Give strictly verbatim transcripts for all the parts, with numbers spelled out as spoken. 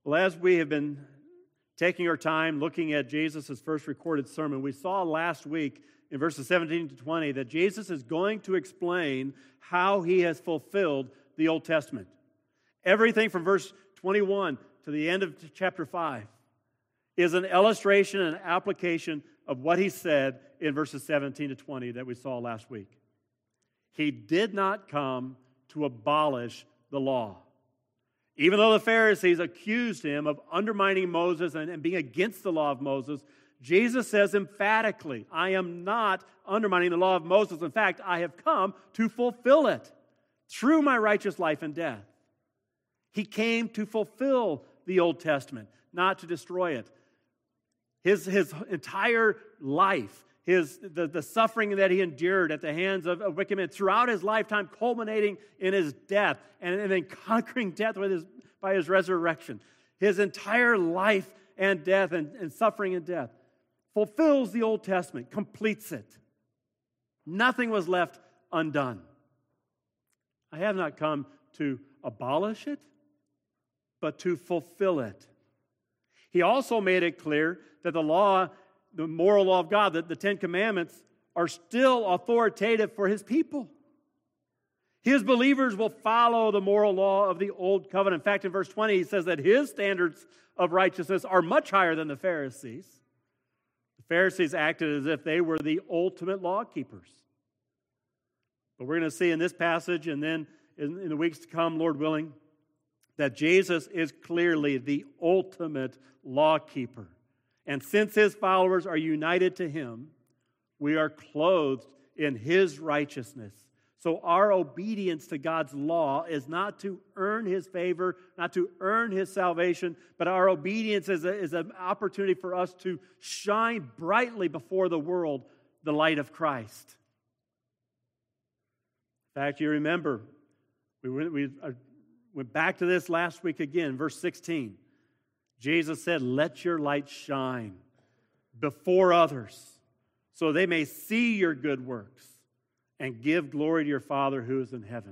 Well, as we have been taking our time looking at Jesus' first recorded sermon, we saw last week in verses seventeen to twenty that Jesus is going to explain how he has fulfilled the Old Testament. Everything from verse twenty-one to the end of chapter five is an illustration and application of what he said in verses seventeen to twenty that we saw last week. He did not come to abolish the law. Even though the Pharisees accused him of undermining Moses and, and being against the law of Moses, Jesus says emphatically, I am not undermining the law of Moses. In fact, I have come to fulfill it through my righteous life and death. He came to fulfill the Old Testament, not to destroy it. His, his entire life, his, the, the suffering that he endured at the hands of, of wicked men throughout his lifetime, culminating in his death, and, and then conquering death with his, by his resurrection. His entire life and death and, and suffering and death fulfills the Old Testament, completes it. Nothing was left undone. I have not come to abolish it, but to fulfill it. He also made it clear that the law, the moral law of God, that the Ten Commandments are still authoritative for his people. His believers will follow the moral law of the Old Covenant. In fact, in verse twenty, he says that his standards of righteousness are much higher than the Pharisees. The Pharisees acted as if they were the ultimate law keepers. But we're going to see in this passage and then in, in the weeks to come, Lord willing, that Jesus is clearly the ultimate law keeper. And since his followers are united to him, we are clothed in his righteousness. So our obedience to God's law is not to earn his favor, not to earn his salvation, but our obedience is, a, is an opportunity for us to shine brightly before the world the light of Christ. In fact, you remember, we, we went back to this last week again, verse sixteen. Jesus said, let your light shine before others so they may see your good works and give glory to your Father who is in heaven.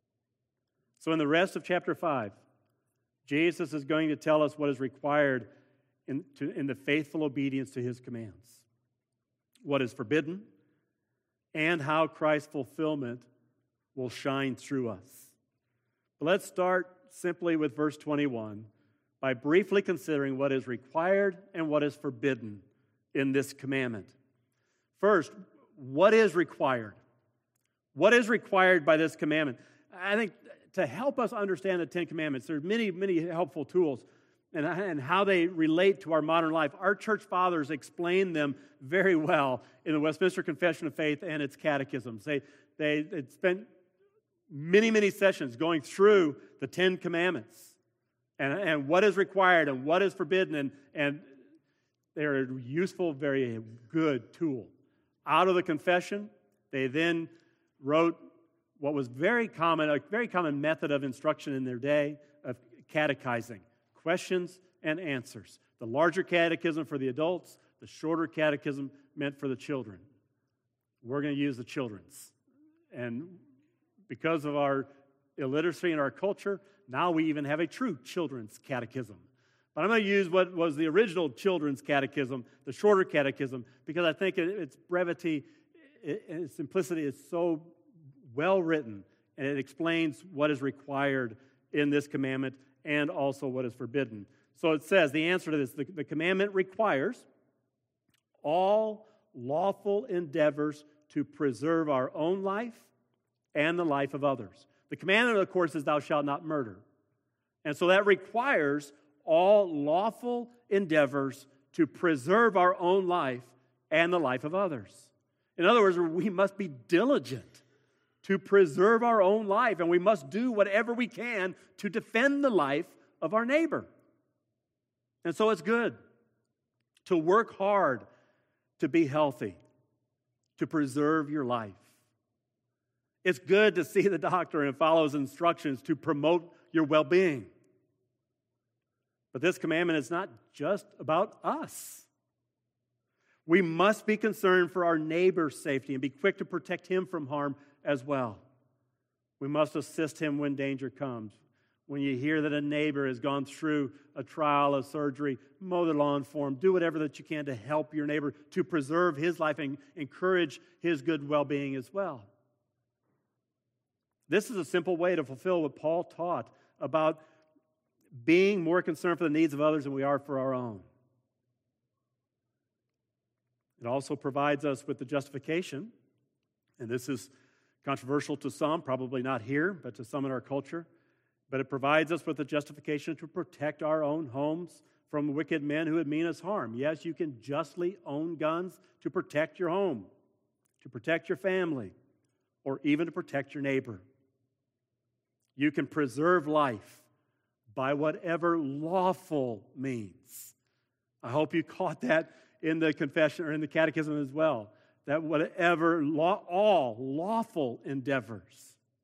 So in the rest of chapter five, Jesus is going to tell us what is required in, to, in the faithful obedience to his commands, what is forbidden, and how Christ's fulfillment will shine through us. But let's start simply with verse twenty-one by briefly considering what is required and what is forbidden in this commandment. First, what is required? What is required by this commandment? I think to help us understand the Ten Commandments, there are many, many helpful tools and, and how they relate to our modern life. Our church fathers explain them very well in the Westminster Confession of Faith and its catechisms. They, they, they spent many, many sessions going through the Ten Commandments and, and what is required and what is forbidden, and, and they're a useful, very good tool. Out of the confession, they then wrote what was very common, a very common method of instruction in their day, of catechizing, questions and answers. The larger catechism for the adults, the shorter catechism meant for the children. We're going to use the children's. And because of our illiteracy in our culture, now we even have a true children's catechism. But I'm going to use what was the original children's catechism, the shorter catechism, because I think its brevity and its simplicity is so well written, and it explains what is required in this commandment and also what is forbidden. So it says, the answer to this, the, the commandment requires all lawful endeavors to preserve our own life and the life of others. The commandment, of course, is thou shalt not murder. And so that requires all lawful endeavors to preserve our own life and the life of others. In other words, we must be diligent to preserve our own life, and we must do whatever we can to defend the life of our neighbor. And so it's good to work hard to be healthy, to preserve your life. It's good to see the doctor and follow his instructions to promote your well-being. But this commandment is not just about us. We must be concerned for our neighbor's safety and be quick to protect him from harm as well. We must assist him when danger comes. when you hear that a neighbor has gone through a trial, a surgery, mow the lawn for him. Do whatever that you can to help your neighbor, to preserve his life and encourage his good well-being as well. This is a simple way to fulfill what Paul taught about being more concerned for the needs of others than we are for our own. It also provides us with the justification, and this is controversial to some, probably not here, but to some in our culture, but it provides us with the justification to protect our own homes from wicked men who would mean us harm. Yes, you can justly own guns to protect your home, to protect your family, or even to protect your neighbor. You can preserve life by whatever lawful means. I hope you caught that in the confession or in the catechism as well. That whatever, law, all lawful endeavors.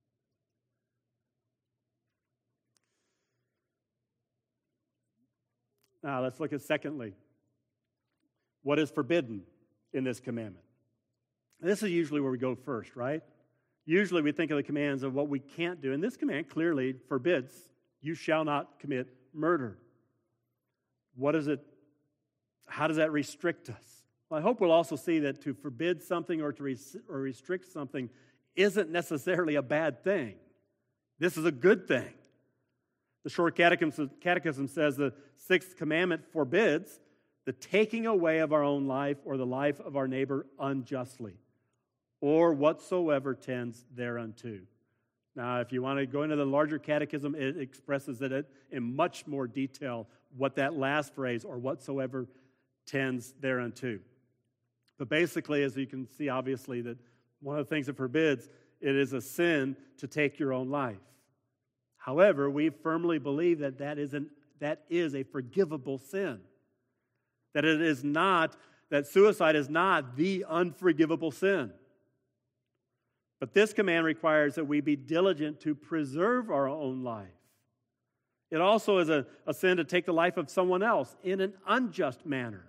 Now, let's look at secondly, what is forbidden in this commandment? This is usually where we go first, right? Usually we think of the commands of what we can't do, and this command clearly forbids, you shall not commit murder. What is it? How does that restrict us? Well, I hope we'll also see that to forbid something or to res- or restrict something isn't necessarily a bad thing. This is a good thing. The Short Catechism, Catechism says the sixth commandment forbids the taking away of our own life or the life of our neighbor unjustly, or whatsoever tends thereunto. Now, if you want to go into the larger catechism, it expresses it in much more detail what that last phrase, or whatsoever tends thereunto. But basically, as you can see, obviously, that one of the things it forbids, it is a sin to take your own life. However, we firmly believe that that is, an, that is a forgivable sin. That it is not, that suicide is not the unforgivable sin. But this command requires that we be diligent to preserve our own life. It also is a, a sin to take the life of someone else in an unjust manner.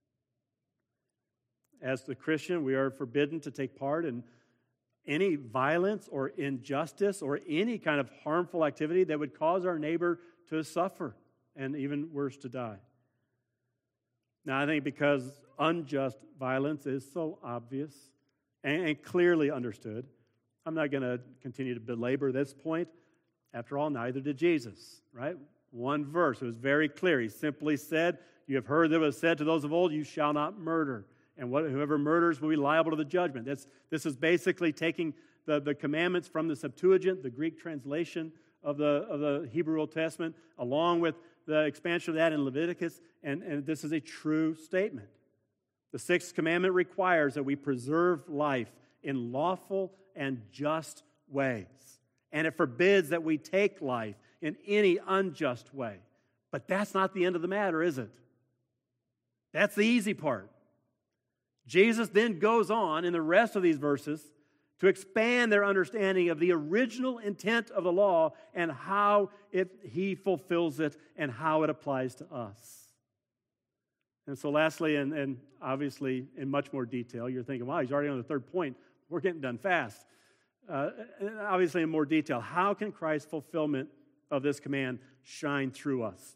As the Christian, we are forbidden to take part in any violence or injustice or any kind of harmful activity that would cause our neighbor to suffer and even worse, to die. Now, I think because unjust violence is so obvious and, and clearly understood, I'm not going to continue to belabor this point. After all, neither did Jesus, right? One verse, it was very clear. He simply said, you have heard that it was said to those of old, you shall not murder. And what, whoever murders will be liable to the judgment. That's, this is basically taking the, the commandments from the Septuagint, the Greek translation of the, of the Hebrew Old Testament, along with the expansion of that in Leviticus, and, and this is a true statement. The sixth commandment requires that we preserve life in lawful and just ways. And it forbids that we take life in any unjust way. But that's not the end of the matter, is it? That's the easy part. Jesus then goes on in the rest of these verses to expand their understanding of the original intent of the law and how it, he fulfills it and how it applies to us. And so lastly, and, and obviously in much more detail, you're thinking, wow, he's already on the third point. We're getting done fast. Uh, obviously in more detail, how can Christ's fulfillment of this command shine through us?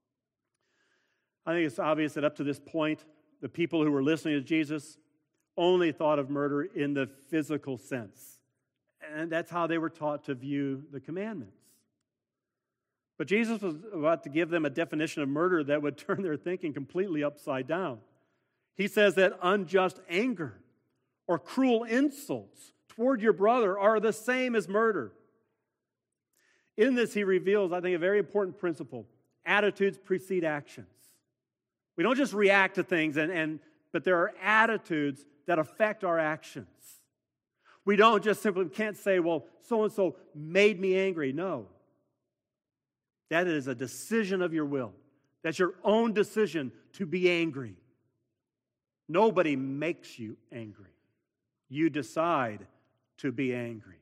I think it's obvious that up to this point, the people who were listening to Jesus only thought of murder in the physical sense. And that's how they were taught to view the commandments. But Jesus was about to give them a definition of murder that would turn their thinking completely upside down. He says that unjust anger or cruel insults toward your brother are the same as murder. In this, he reveals, I think, a very important principle. Attitudes precede actions. We don't just react to things, and, and but there are attitudes that affect our actions. We don't just simply, can't say, well, so-and-so made me angry. No. That is a decision of your will. That's your own decision to be angry. Nobody makes you angry. You decide to be angry.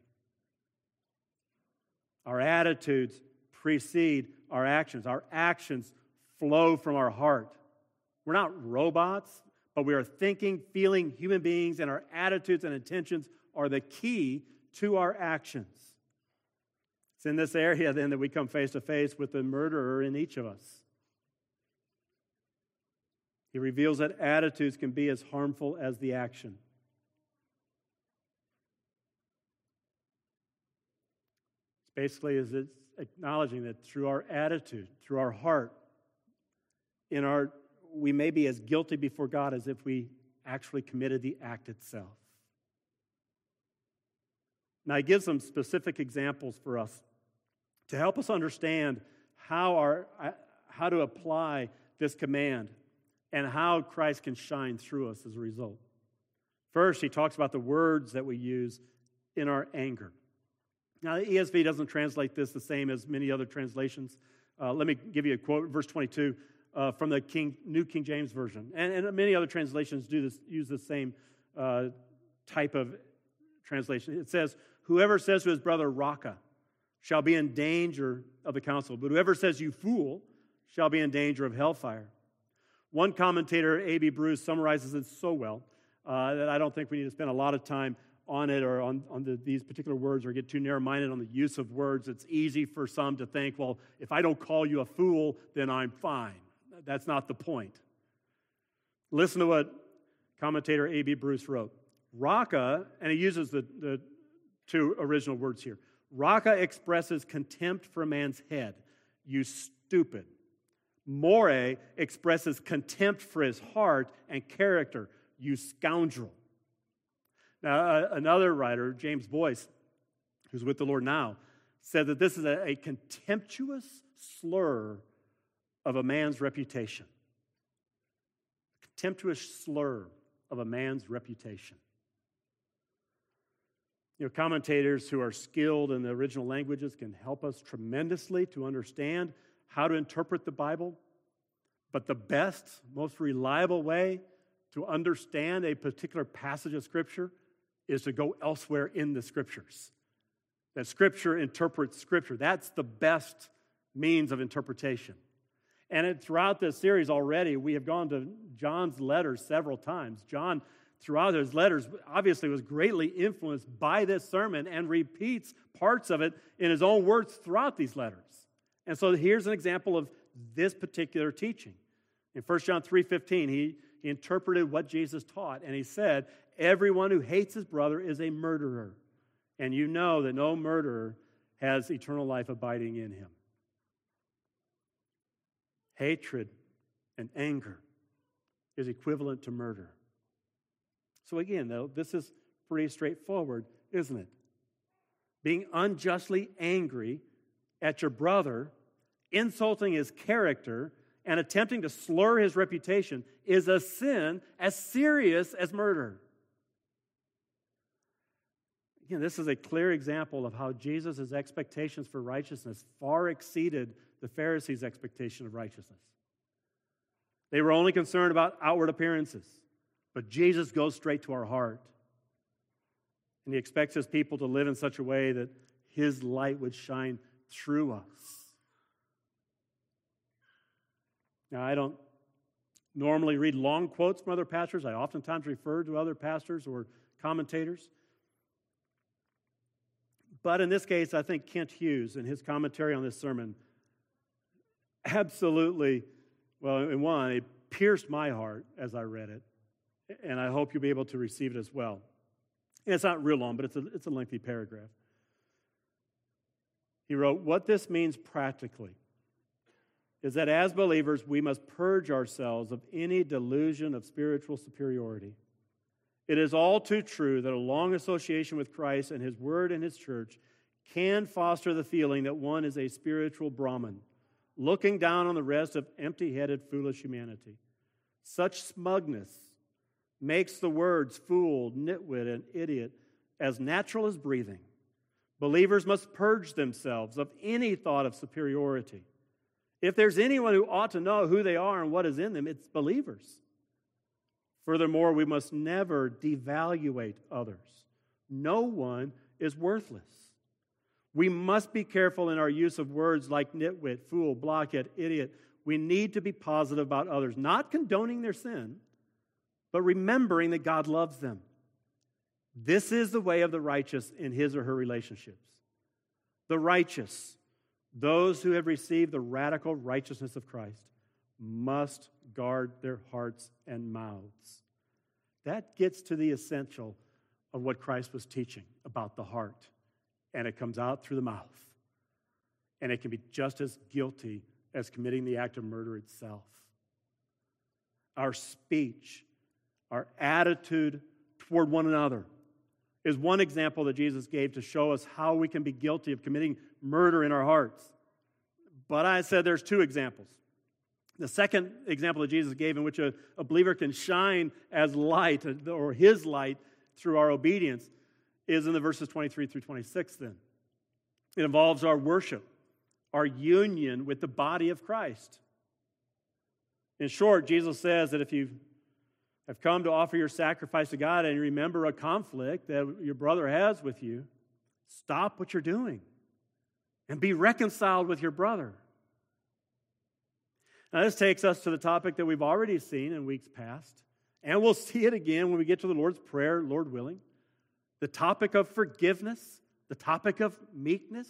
Our attitudes precede our actions. Our actions flow from our heart. We're not robots, but we are thinking, feeling human beings, and our attitudes and intentions are the key to our actions. It's in this area then that we come face to face with the murderer in each of us. He reveals that attitudes can be as harmful as the action. It's basically is it's acknowledging that through our attitude, through our heart, in our we may be as guilty before God as if we actually committed the act itself. Now, he gives some specific examples for us to help us understand how our how to apply this command and how Christ can shine through us as a result. First, he talks about the words that we use in our anger. Now, the E S V doesn't translate this the same as many other translations. Uh, let me give you a quote, verse twenty-two. Uh, from the King, New King James Version. And, and many other translations do this, use the same uh, type of translation. It says, whoever says to his brother, Raka, shall be in danger of the council, but whoever says, you fool, shall be in danger of hellfire. One commentator, A B Bruce, summarizes it so well uh, that I don't think we need to spend a lot of time on it or on, on the, these particular words or get too narrow-minded on the use of words. It's easy for some to think, well, if I don't call you a fool, then I'm fine. That's not the point. Listen to what commentator A B Bruce wrote. Raka, and he uses the, the two original words here. Raka expresses contempt for a man's head. You stupid. More expresses contempt for his heart and character. You scoundrel. Now, uh, another writer, James Boyce, who's with the Lord now, said that this is a, a contemptuous slur of a man's reputation. A contemptuous slur of a man's reputation. You know, commentators who are skilled in the original languages can help us tremendously to understand how to interpret the Bible. But the best, most reliable way to understand a particular passage of Scripture is to go elsewhere in the Scriptures. That Scripture interprets Scripture. That's the best means of interpretation. And it, throughout this series already, we have gone to John's letters several times. John, throughout his letters, obviously was greatly influenced by this sermon and repeats parts of it in his own words throughout these letters. And so here's an example of this particular teaching. In First John three fifteen, he, he interpreted what Jesus taught, and he said, everyone who hates his brother is a murderer, and you know that no murderer has eternal life abiding in him. Hatred and anger is equivalent to murder. So again, though, this is pretty straightforward, isn't it? Being unjustly angry at your brother, insulting his character, and attempting to slur his reputation is a sin as serious as murder. Again, this is a clear example of how Jesus' expectations for righteousness far exceeded the Pharisees' expectation of righteousness. They were only concerned about outward appearances, but Jesus goes straight to our heart. And he expects his people to live in such a way that his light would shine through us. Now, I don't normally read long quotes from other pastors. I oftentimes refer to other pastors or commentators. But in this case, I think Kent Hughes, in his commentary on this sermon, absolutely, well, in one, it pierced my heart as I read it, and I hope you'll be able to receive it as well. And it's not real long, but it's a, it's a lengthy paragraph. He wrote, what this means practically is that as believers, we must purge ourselves of any delusion of spiritual superiority. It is all too true that a long association with Christ and His Word and His church can foster the feeling that one is a spiritual Brahmin, looking down on the rest of empty-headed, foolish humanity. Such smugness makes the words fool, nitwit, and idiot as natural as breathing. Believers must purge themselves of any thought of superiority. If there's anyone who ought to know who they are and what is in them, it's believers. Furthermore, we must never devaluate others. No one is worthless. We must be careful in our use of words like nitwit, fool, blockhead, idiot. We need to be positive about others, not condoning their sin, but remembering that God loves them. This is the way of the righteous in his or her relationships. the righteous, those who have received the radical righteousness of Christ, must guard their hearts and mouths. That gets to the essential of what Christ was teaching about the heart. And it comes out through the mouth. And it can be just as guilty as committing the act of murder itself. Our speech, our attitude toward one another is one example that Jesus gave to show us how we can be guilty of committing murder in our hearts. But I said there's two examples. The second example that Jesus gave in which a, a believer can shine as light, or his light, through our obedience, is in the verses twenty-three through twenty-six then. It involves our worship, our union with the body of Christ. In short, Jesus says that if you have come to offer your sacrifice to God and you remember a conflict that your brother has with you, stop what you're doing and be reconciled with your brother. Now, this takes us to the topic that we've already seen in weeks past, and we'll see it again when we get to the Lord's Prayer, Lord willing. The topic of forgiveness, the topic of meekness.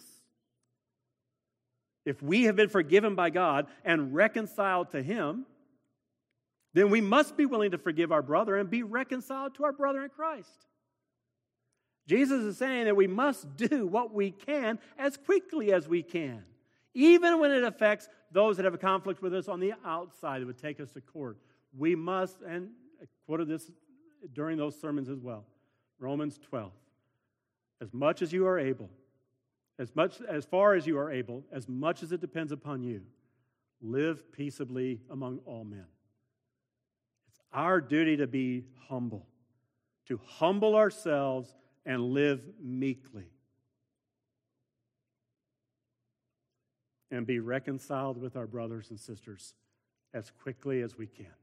If we have been forgiven by God and reconciled to Him, then we must be willing to forgive our brother and be reconciled to our brother in Christ. Jesus is saying that we must do what we can as quickly as we can, even when it affects those that have a conflict with us on the outside that would take us to court. We must, and I quoted this during those sermons as well, Romans twelve. As much as you are able, as much as far as you are able, as much as it depends upon you, live peaceably among all men. It's our duty to be humble, to humble ourselves and live meekly, and be reconciled with our brothers and sisters as quickly as we can.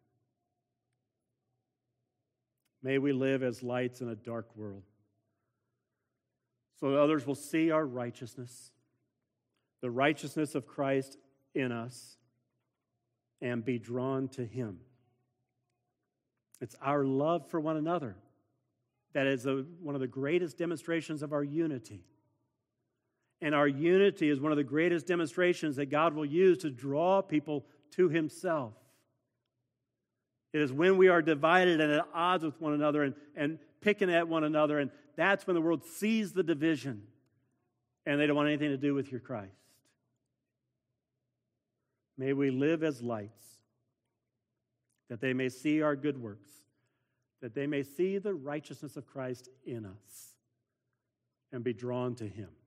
May we live as lights in a dark world, so that others will see our righteousness, the righteousness of Christ in us, and be drawn to Him. It's our love for one another that is a, one of the greatest demonstrations of our unity. And our unity is one of the greatest demonstrations that God will use to draw people to Himself. It is when we are divided and at odds with one another and, and picking at one another, and that's when the world sees the division and they don't want anything to do with your Christ. May we live as lights, that they may see our good works, that they may see the righteousness of Christ in us and be drawn to Him.